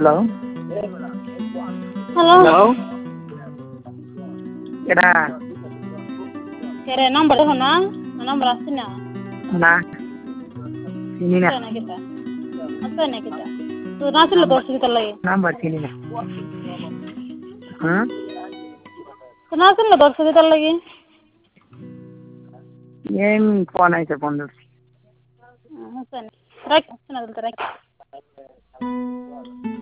hello hello hello Kira kere nomor hono nomor asina na sini na asana kita tu nasil dost kita lagi number sini na tu nasil dost kita lagi ಏನ್ phone ಐತೆ ಬಂದು asana rak asana rak